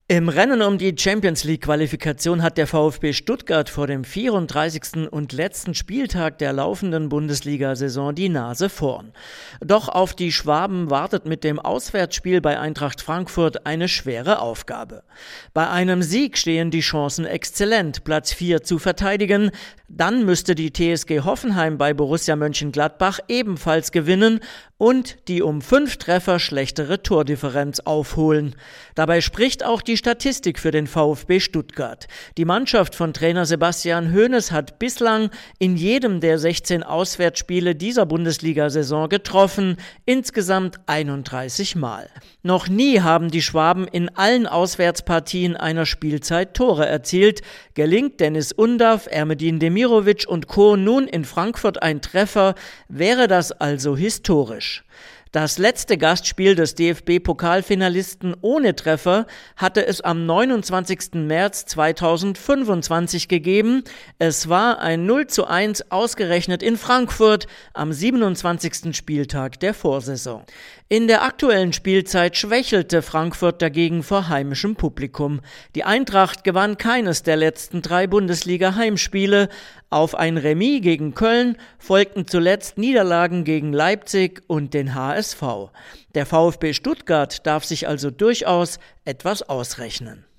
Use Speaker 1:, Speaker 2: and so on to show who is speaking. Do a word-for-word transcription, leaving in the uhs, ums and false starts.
Speaker 1: Im Rennen um die Champions-League-Qualifikation hat der VfB Stuttgart vor dem vierunddreißigsten und letzten Spieltag der laufenden Bundesliga-Saison die Nase vorn. Doch auf die Schwaben wartet mit dem Auswärtsspiel bei Eintracht Frankfurt eine schwere Aufgabe. Bei einem Sieg stehen die Chancen exzellent, Platz vier zu verteidigen. Dann müsste die T S G Hoffenheim bei Borussia Mönchengladbach ebenfalls gewinnen und die um fünf Treffer schlechtere Tordifferenz aufholen. Dabei spricht auch die Statistik für den VfB Stuttgart. Die Mannschaft von Trainer Sebastian Hoeneß hat bislang in jedem der sechzehn Auswärtsspiele dieser Bundesliga-Saison getroffen, insgesamt einunddreißig Mal. Noch nie haben die Schwaben in allen Auswärtspartien einer Spielzeit Tore erzielt. Gelingt Dennis Undav, Ermedin Demirovic und Co. nun in Frankfurt ein Treffer, wäre das also historisch. Das letzte Gastspiel des D F B-Pokalfinalisten ohne Treffer hatte es am neunundzwanzigsten März zweitausendfünfundzwanzig gegeben. Es war ein null zu eins ausgerechnet in Frankfurt am siebenundzwanzigsten Spieltag der Vorsaison. In der aktuellen Spielzeit schwächelte Frankfurt dagegen vor heimischem Publikum. Die Eintracht gewann keines der letzten drei Bundesliga-Heimspiele. Auf ein Remis gegen Köln folgten zuletzt Niederlagen gegen Leipzig und den H S V. Der VfB Stuttgart darf sich also durchaus etwas ausrechnen.